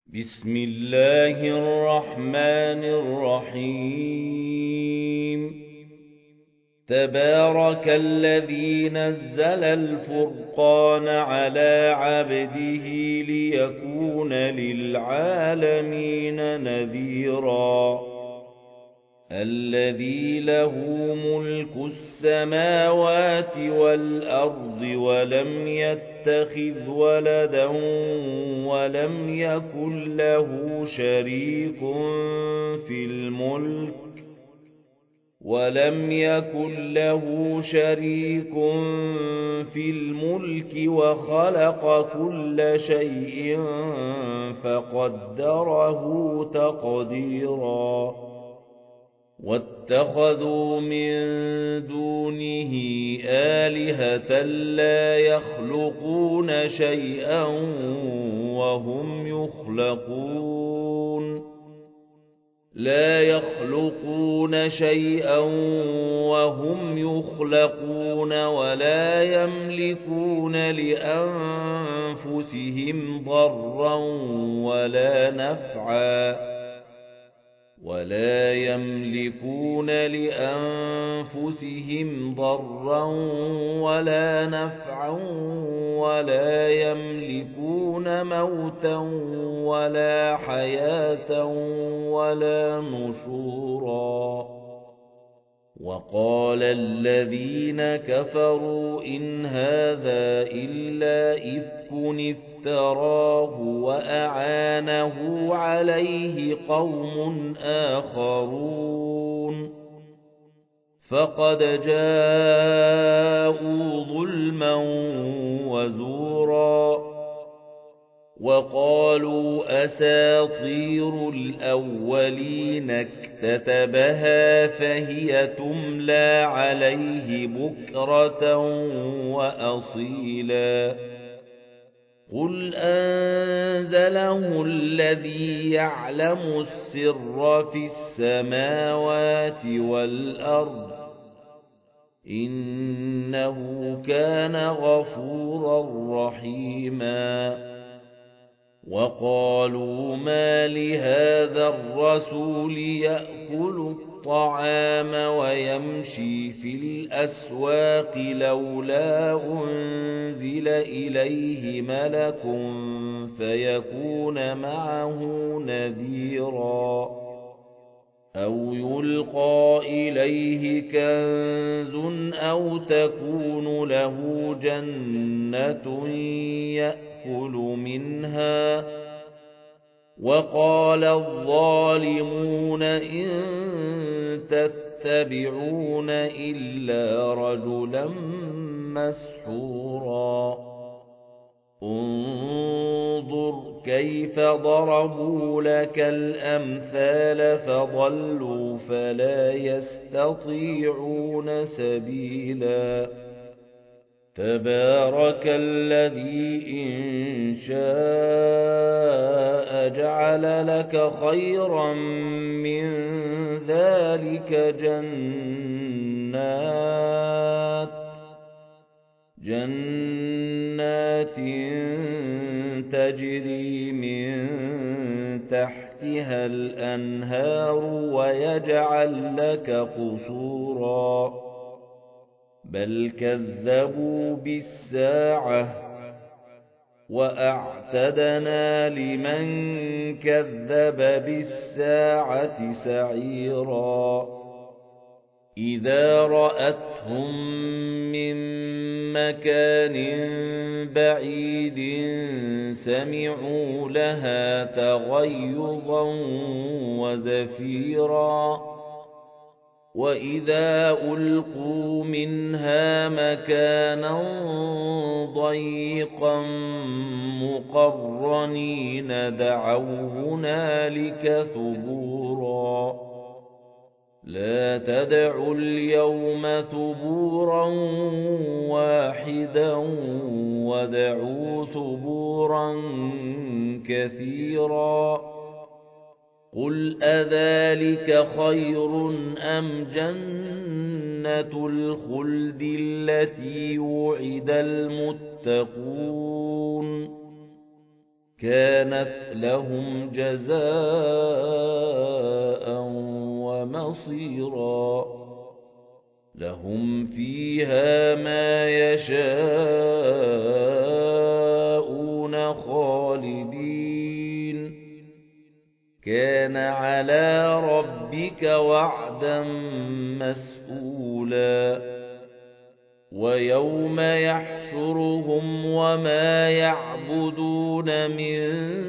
بسم الله الرحمن الرحيم تبارك الذي نزل الفرقان على عبده ليكون للعالمين نذيرا الذي له ملك السماوات والأرض ولم يتخذ ولدا ولم يكن له شريك في الملك وخلق كل شيء فقدره تقديرا واتخذوا من دونه آلهة لا يخلقون شيئا وهم يخلقون ولا يملكون لأنفسهم ضرا ولا نفعا ولا يملكون موتا ولا حياة ولا نشورا وقال الذين كفروا إن هذا إلا إفك افتراه وأعانه عليه قوم آخرون فقد جاءوا ظلما وزورا وقالوا أساطير الأولين اكتتبها فهي تملى عليه بكرة وأصيلا قل أنزله الذي يعلم السر في السماوات والأرض إنه كان غفورا رحيما وقالوا ما لهذا الرسول يأكل الطعام ويمشي في الأسواق لولا أنزل إليه ملك فيكون معه نذيرا أو يلقى إليه كنز أو تكون له جنة يأكل منها وقال الظالمون إن تتبعون إلا رجلا مسحورا انظر كيف ضربوا لك الأمثال فضلوا فلا يستطيعون سبيلا تبارك الذي إن شاء جعل لك خيرا من ذلك جنات تجري من تحتها الأنهار ويجعل لك قصورا بل كذبوا بالساعة وأعتدنا لمن كذب بالساعة سعيرا إذا رأتهم من مكان بعيد سمعوا لها تغيظا وزفيرا وإذا ألقوا منها مكانا ضيقا مقرنين دعوا هنالك ثبورا لا تدعوا اليوم ثبورا واحدا ودعوا ثبورا كثيرا قل أذلك خير أم جنة الخلد التي وعد المتقون كانت لهم جزاء ومصيرا لهم فيها ما يشاءون خالدين كان على ربك وعدا مسئولا ويوم يحشرهم وما يعبدون من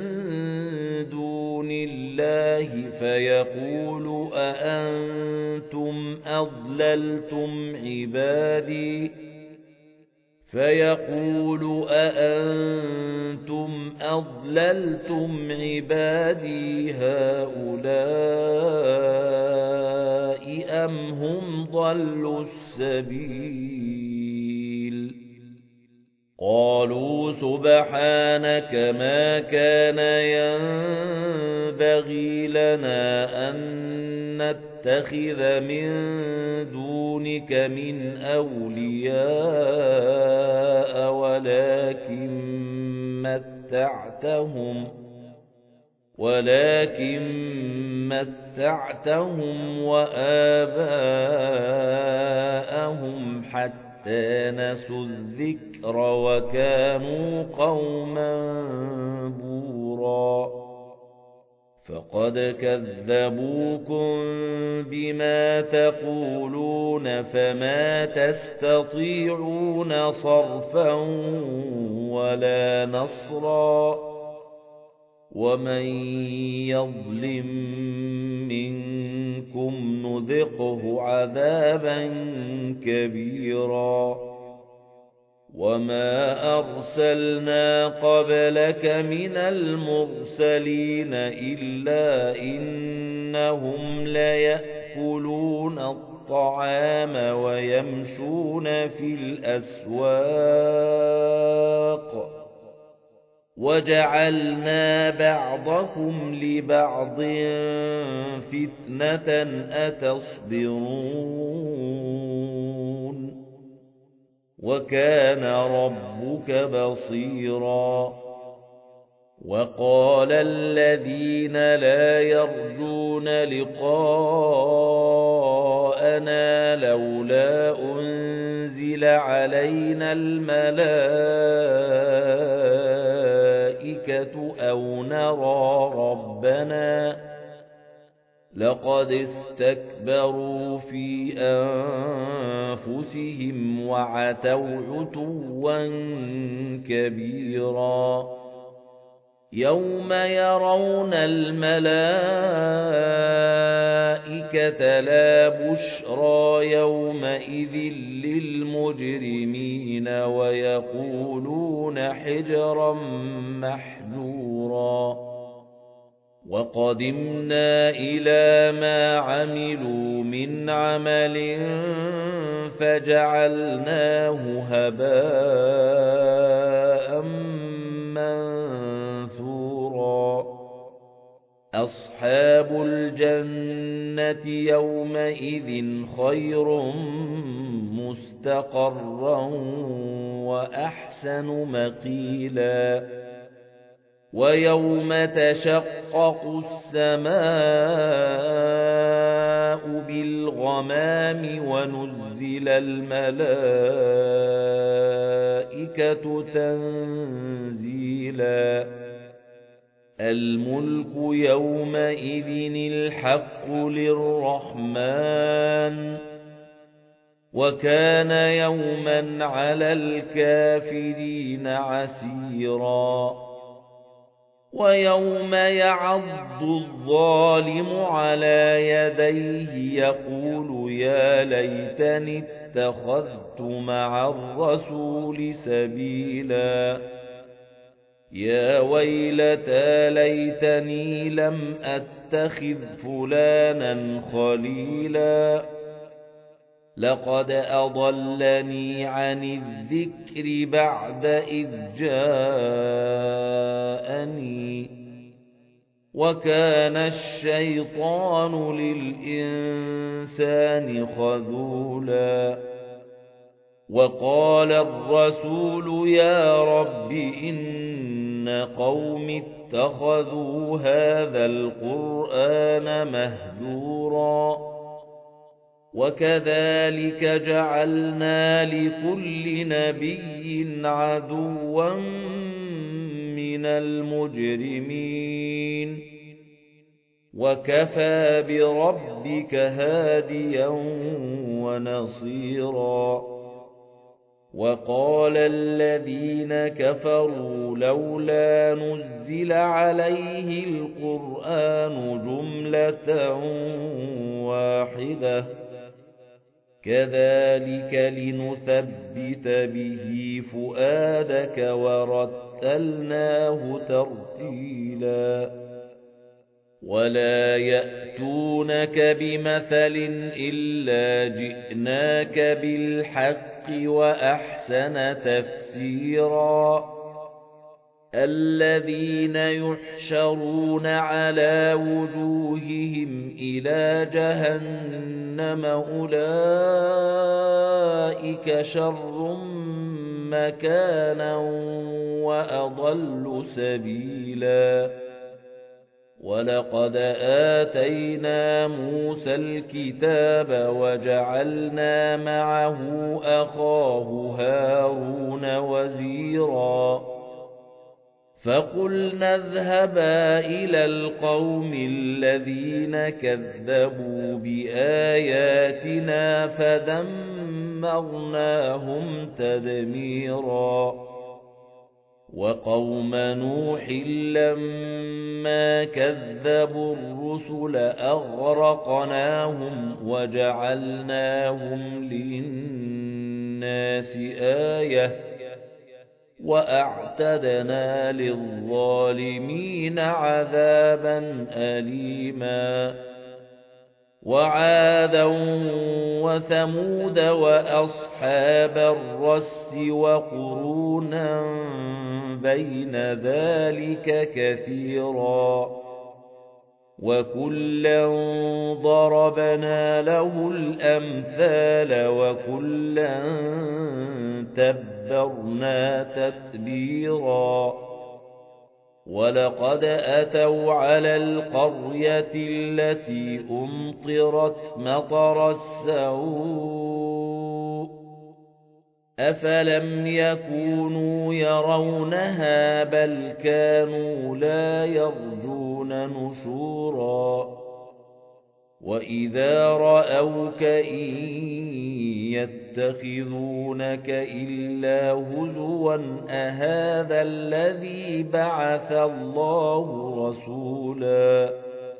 دون الله فيقول أأنتم أضللتم عبادي هؤلاء أم هم ضلوا السبيل قالوا سبحانك ما كان ينبغي لنا أن نتخذ من دونك من أولياء ولكن متعتهم وآباءهم حتى نسوا الذكر وكانوا قوما بورا فقد كذبوكم بما تقولون فما تستطيعون صرفا ولا نصرا ومن يظلم منكم نذقه عذابا كبيرا وما أرسلنا قبلك من المرسلين إلا إنهم ليأكلون الطعام ويمشون في الأسواق وجعلنا بعضكم لبعض فتنة أتصبرون وكان ربك بصيرا وقال الذين لا يرجون لقاءنا لولا أنزل علينا الملائكة أو نرى ربنا لقد استكبروا في أنفسهم وعتوا عتوا كبيرا يوم يرون الملائكة لا بشرى يومئذ للمجرمين ويقولون حجرا محجورا وقدمنا إلى ما عملوا من عمل فجعلناه هباء منثورا أصحاب الجنة يومئذ خير مستقرا وأحسن مقيلا ويوم تشقق السماء بالغمام ونزل الملائكة تنزيلا الملك يومئذ الحق للرحمن وكان يوما على الكافرين عسيرا ويوم يعض الظالم على يديه يقول يا ليتني اتخذت مع الرسول سبيلا يا ويلتى ليتني لم أتخذ فلانا خليلا لقد أضلني عن الذكر بعد إذ جاءني وكان الشيطان للإنسان خذولا وقال الرسول يا رب إن قوم اتخذوا هذا القرآن مهجورا وكذلك جعلنا لكل نبي عدوا من المجرمين وكفى بربك هاديا ونصيرا وقال الذين كفروا لولا نزل عليه القرآن جملة واحدة كذلك لنثبت به فؤادك ورتلناه ترتيلا ولا يأتونك بمثل إلا جئناك بالحق وأحسن تفسيرا الذين يحشرون على وجوههم إلى جهنم أولئك شر مكانا وأضل سبيلا ولقد آتينا موسى الكتاب وجعلنا معه أخاه هارون وزيرا فقلنا اذهبا إلى القوم الذين كذبوا بآياتنا فدمرناهم تدميرا وقوم نوح لما كذبوا الرسل أغرقناهم وجعلناهم للناس آية وأعتدنا للظالمين عذابا أليما وعادا وثمود وأصحاب الرس وقرونا بين ذلك كثيرا وكلا ضربنا له الأمثال وكلا تبرنا تتبيرا ولقد أتوا على القرية التي أمطرت مطر السوء أفلم يكونوا يرونها بل كانوا لا يرجون نشورا وإذا رأوك إن يتخذونك إلا هزوا أهذا الذي بعث الله رسولا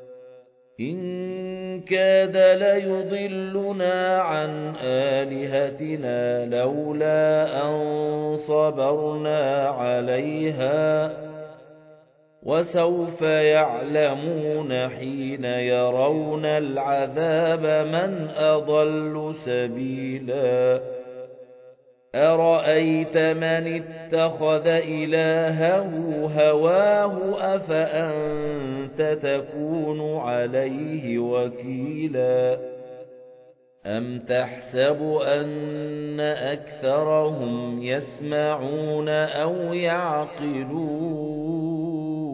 إن كاد ليضلنا عن آلهتنا لولا أن صبرنا عليها وسوف يعلمون حين يرون العذاب من أضل سبيلا أرأيت من اتخذ إلهه هواه أفأنت تكون عليه وكيلا أم تحسب أن أكثرهم يسمعون أو يعقلون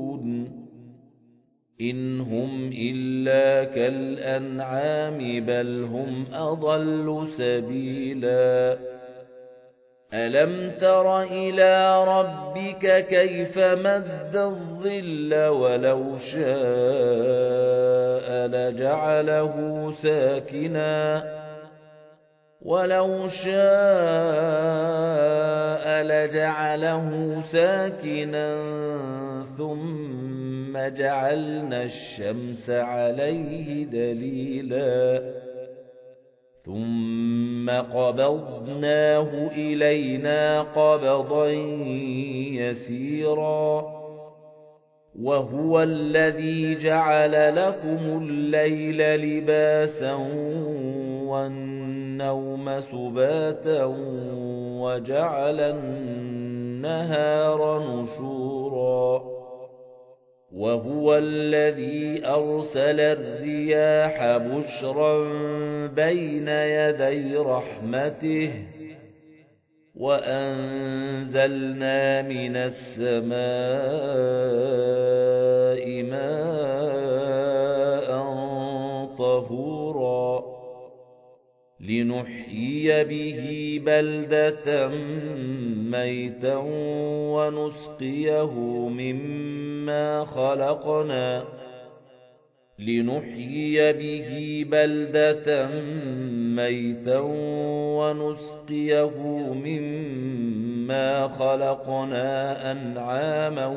إن هم إلا كالأنعام بل هم أضل سبيلا ألم تر إلى ربك كيف مد الظل ولو شاء لجعله ساكنا ثم جعلنا الشمس عليه دليلا ثم قبضناه إلينا قبضا يسيرا وهو الذي جعل لكم الليل لباسا والنوم سباتا وجعل النهار نشورا وهو الذي أرسل الرياح بشرا بين يدي رحمته وأنزلنا من السماء ماء طهورا لنحيي به بلدة ميتا ونسقيه مما خلقنا أنعاما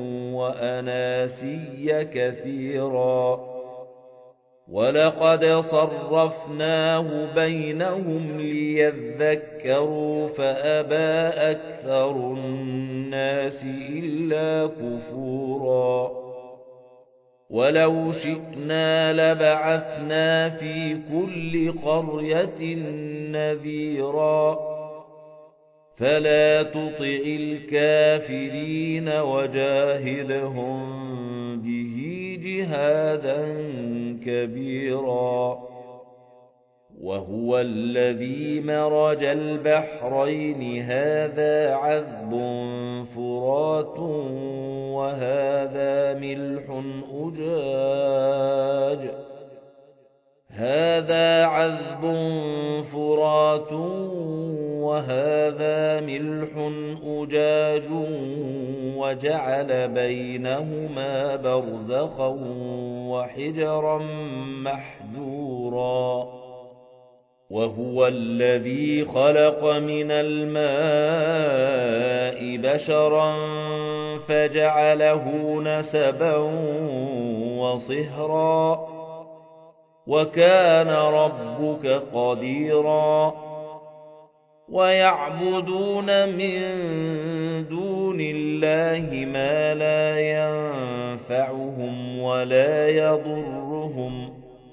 وأناسيا كثيرا ولقد صرفناه بينهم ليذكروا فأبى أكثر الناس إلا كفورا ولو شئنا لبعثنا في كل قرية نذيرا فلا تطع الكافرين وجاهدهم به جهادا كبيرا وهو الذي مرج البحرين هذا عذب فرات وهذا ملح أجاج وجعل بينهما برزخا وحجرا محجورا وهو الذي خلق من الماء بشرا فجعله نسبا وصهرا وكان ربك قديرا ويعبدون من دون الله ما لا ينفعهم ولا يضرهم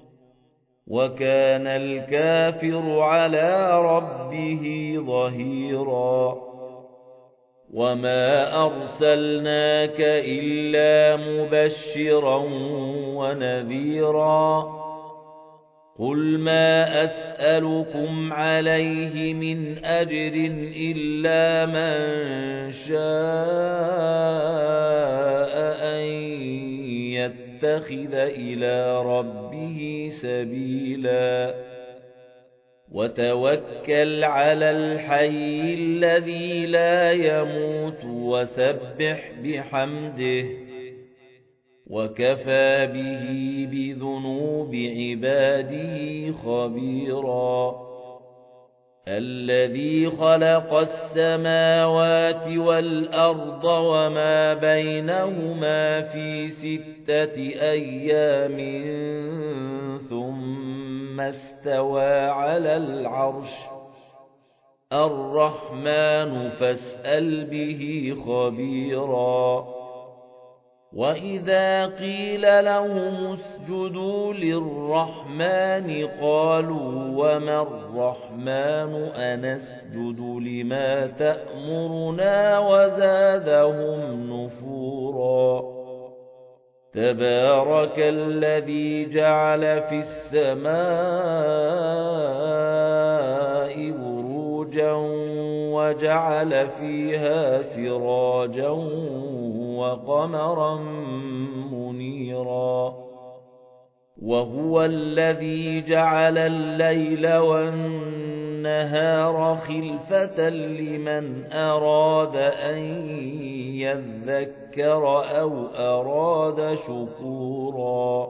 وكان الكافر على ربه ظهيرا وما أرسلناك إلا مبشرا ونذيرا قل ما أسألكم عليه من أجر إلا من شاء أن يتخذ إلى ربه سبيلا وتوكل على الحي الذي لا يموت وسبح بحمده وكفى به بذنوب عباده خبيرا الذي خلق السماوات والأرض وما بينهما في 6 أيام ثم استوى على العرش الرحمن فاسأل به خبيرا وَإِذَا قِيلَ لَهُمُ اسْجُدُوا لِلرَّحْمَنِ قَالُوا وَمَا الرَّحْمَنُ أَنَسْجُدُ لِمَا تَأْمُرُنَا وَزَادَهُمْ نُفُورًا تَبَارَكَ الَّذِي جَعَلَ فِي السَّمَاءِ بُرُوجًا وَجَعَلَ فِيهَا سِرَاجًا وقمرا منيرا وهو الذي جعل الليل والنهار خلفة لمن أراد أن يذكر أو أراد شكورا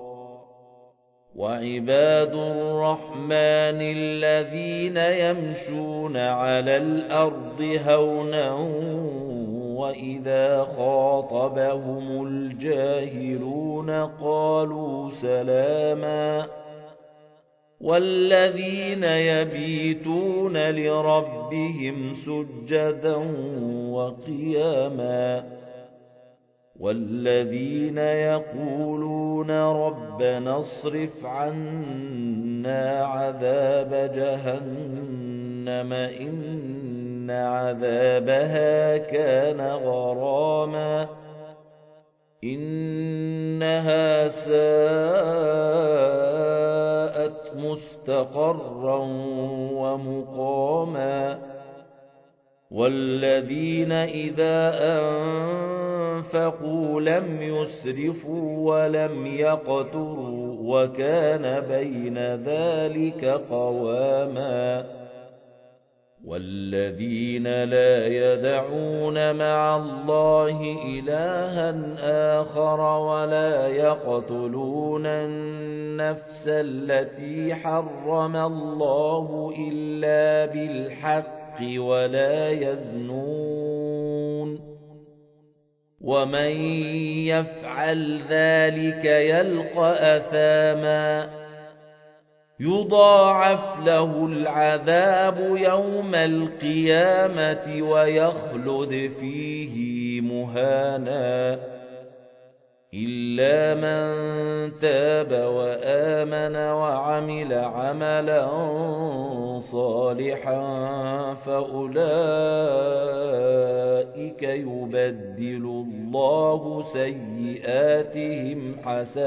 وعباد الرحمن الذين يمشون على الأرض هونا وَإِذَا خَاطَبَهُمُ الْجَاهِلُونَ قَالُوا سَلَامًا وَالَّذِينَ يَبِيتُونَ لِرَبِّهِمْ سُجَّدًا وَقِيَامًا وَالَّذِينَ يَقُولُونَ رَبَّنَا اصْرِفْ عَنَّا عَذَابَ جَهَنَّمَ إِنَّ عَذَابَهَا كَانَ غَرَامًا إِنَّهَا سَاءَتْ مُسْتَقَرًّا وَمُقَامًا والذين إذا أنفقوا لم يسرفوا ولم يقتروا وكان بين ذلك قواما والذين لا يدعون مع الله إلها آخر ولا يقتلون النفس التي حرم الله إلا بالحق ولا يزنون ومن يفعل ذلك يلقى أثاما يضاعف له العذاب يوم القيامة ويخلد فيه مهانا إلا من تاب وآمن وعمل عملا صالحا فأولئك يبدل الله سيئاتهم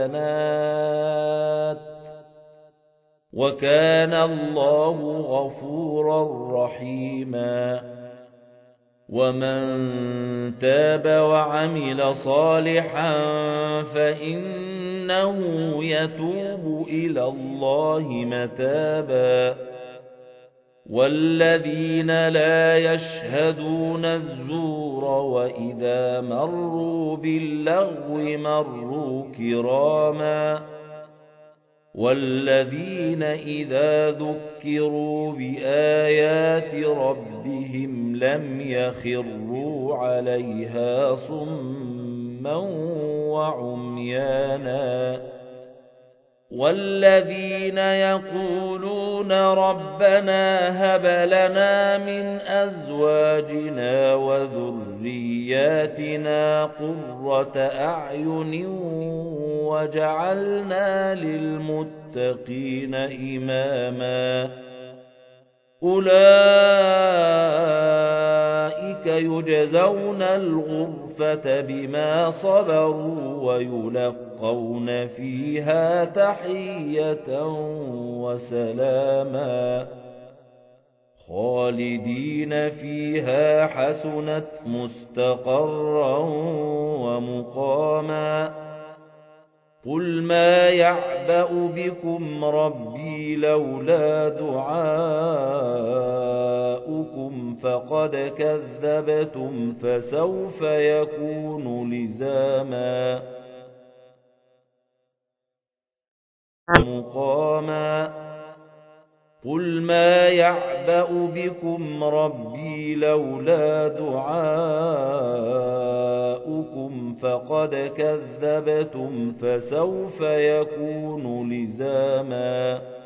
حسنات وكان الله غفورا رحيما ومن تاب وعمل صالحا فإنه يتوب إلى الله متابا والذين لا يشهدون الزور وإذا مروا باللغو مروا كراما والذين إذا ذكروا بآيات ربهم لم يخروا عليها صما وعميانا والذين يقولون ربنا هب لنا من أزواجنا وذرياتنا قرة أعين وجعلنا للمتقين إماما أولئك يجزون الغرفة بما صبروا ويلقون فيها تحية وسلاما خالدين فيها حسنت مستقرا ومقاما قل ما يعبأ بكم ربي لولا دعاؤكم فقد كذبتم فسوف يكون لزاما مقاما قل ما يعبأ بكم ربي لولا دعاؤكم فقد كذبتم فسوف يكون لزاما